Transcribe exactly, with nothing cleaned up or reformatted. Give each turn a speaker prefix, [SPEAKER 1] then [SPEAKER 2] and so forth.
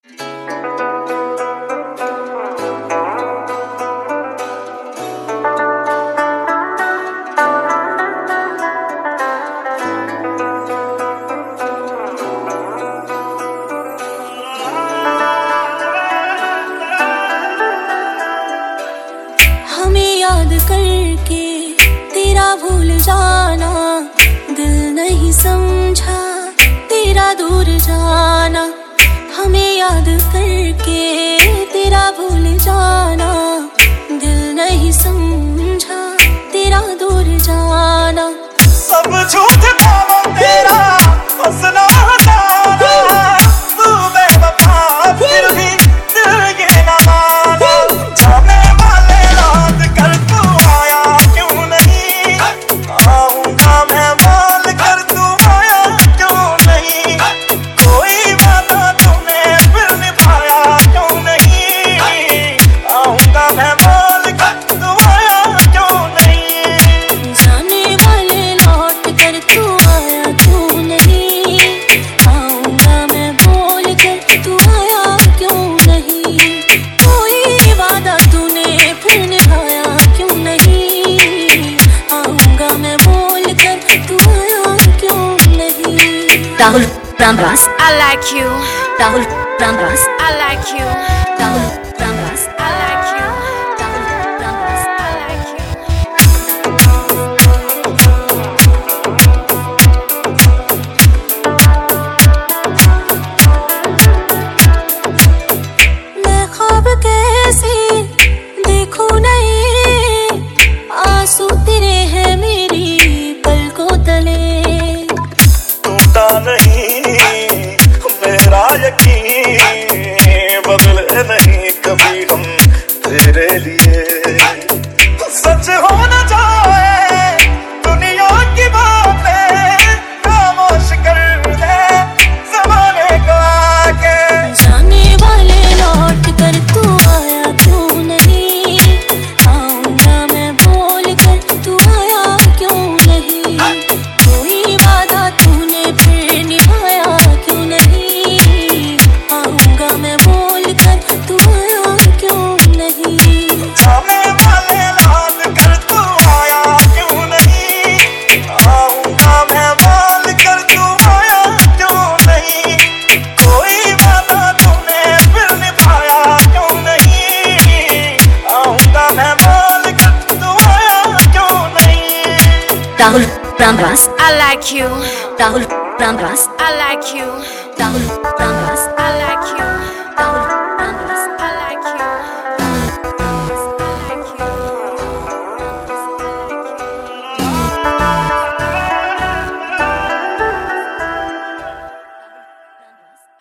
[SPEAKER 1] याद करके तेरा भूल जाना, दिल नहीं समझा तेरा दूर जाना। हमें याद करके तेरा भूल जाना, दिल नहीं समझा तेरा दूर जाना।
[SPEAKER 2] सब झूठ था तेरा हंसना हंसाना, तू बेवफा फिर भी दिल ये न माना। जाने वाले रात कर तू आया क्यों नहीं, आऊंगा मैं बोल कर तू आया क्यों नहीं। कोई वादा तूने फिर निभाया क्यों नहीं, आऊंगा मैं बोल कर तू आया क्यों नहीं।
[SPEAKER 1] जाने वाले लौट कर तू आया क्यों नहीं, आऊंगा मैं बोल कर तू आया क्यों नहीं। कोई वादा तूने फिर निभाया क्यों नहीं, आऊंगा मैं बोल कर तू आया क्यों नहीं।
[SPEAKER 3] Rahul Ramras,
[SPEAKER 4] I like you.
[SPEAKER 3] Rahul Ramras,
[SPEAKER 4] I like you.
[SPEAKER 3] Rahul Ramras,
[SPEAKER 4] I like you.
[SPEAKER 3] Rahul Ramras.
[SPEAKER 4] I like you.
[SPEAKER 1] मैं ख्वाब कैसे देखूं नहीं, आंसू तेरे हैं मेरी पलकों तले।
[SPEAKER 2] टूटा नहीं मेरा यकीन, बदले नहीं कभी हम तेरे लिए। सच हो न जाए दुनिया की बातें, खामोश कर दे ज़माने को आके।
[SPEAKER 1] जाने वाले लौट कर तू आया क्यों नहीं, आऊंगा मैं बोल कर तू आया क्यों नहीं। कोई वादा तूने फिर निभाया क्यों नहीं, आऊंगा मैं बोल कर तू आया क्यों नहीं।
[SPEAKER 2] जाने वाले रात कर तू आया क्यों नहीं, आऊंगा मैं बोल कर तू आया क्यों नहीं। कोई वादा तूने फिर निभाया क्यों नहीं, आऊंगा मैं बोल कर तू आया क्यों नहीं।
[SPEAKER 3] Rahul Ramras,
[SPEAKER 4] I like you.
[SPEAKER 3] Rahul Ramras,
[SPEAKER 4] I like you.
[SPEAKER 3] Rahul Ramras.